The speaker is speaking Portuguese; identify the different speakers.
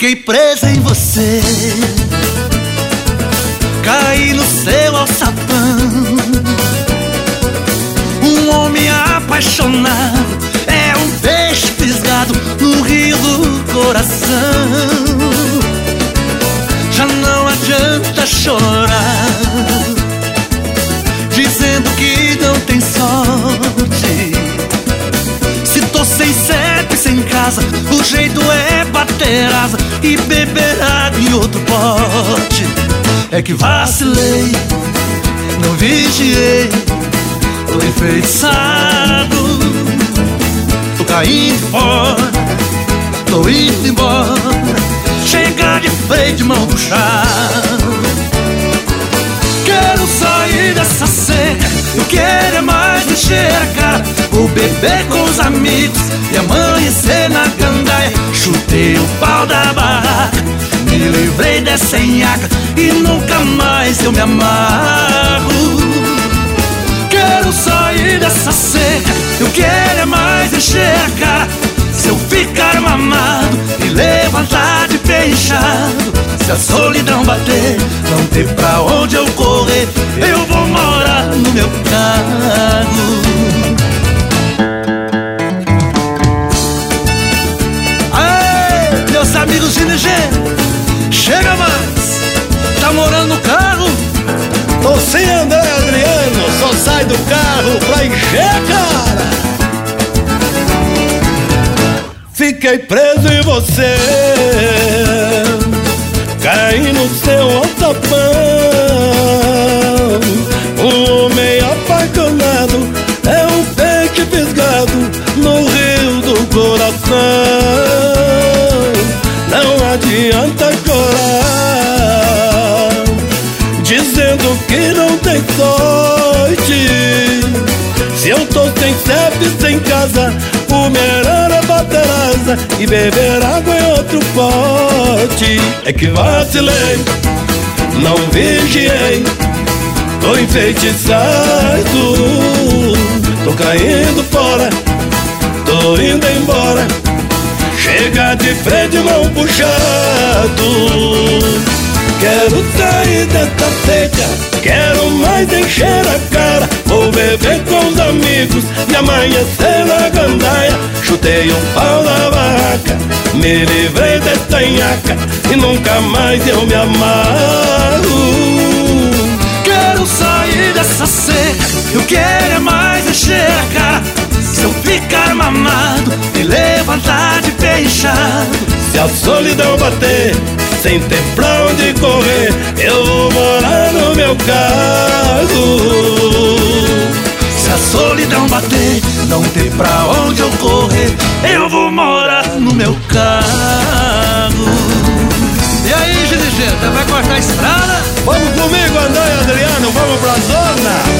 Speaker 1: Fiquei presa em você, caí no seu alçapão. Um homem apaixonado é um peixe fisgado no rio do coração. Já não adianta chorar, dizendo que não tem sorte. Se tô sem CEP, sem casa, o jeito é bater asa e beber água em outro pote. É que vacilei, não vigiei, tô enfeitiçado. Tô caindo fora, tô indo embora. Chega de freio de mão puxada. Quero sair dessa seca, eu quero é mais encher a cara. Vou beber com os amigos e amanhecer na gandaia. Chutei o pau da barraca, me livrei dessa nhaca e nunca mais eu me amarro. Quero sair dessa seca, eu quero é mais encher a cara. Se eu ficar mamado e levantar de pé inchado, se a solidão bater, não ter pra onde eu correr, eu vou morar no meu carro. Aê, meus amigos de NG, chega mais, tá morando no carro?
Speaker 2: Tô sem André Adriano, só sai do carro pra encher, cara. Fiquei preso em você, caí no seu alçapão. Um homem apaixonado é um peixe fisgado no rio do coração. Não adianta chorar, dizendo que não tem sorte. Se eu tô sem CEP, sem casa, o melhor é bater asa e beber água em outro pote. É que vacilei, não vigiei, tô enfeitiçado. Tô caindo fora, tô indo embora. Chega de freio de mão puxado. Quero sair dessa seca, quero mais encher a cara. Vou beber com os amigos e amanhecer na gandaia. Chutei o pau da barraca, me livrei dessa nhaca e nunca mais eu me amarro.
Speaker 1: Quero sair dessa seca, eu quero é mais encher a cara. Se eu ficar mamado e levantar de pé inchado,
Speaker 2: se a solidão bater, sem ter pra onde correr, eu vou morar no meu carro.
Speaker 1: Se a solidão bater, não tem pra onde eu correr, eu vou morar no meu carro. E aí, GDG, vai cortar a estrada?
Speaker 2: Vamos comigo, André Adriano, vamos pra zona.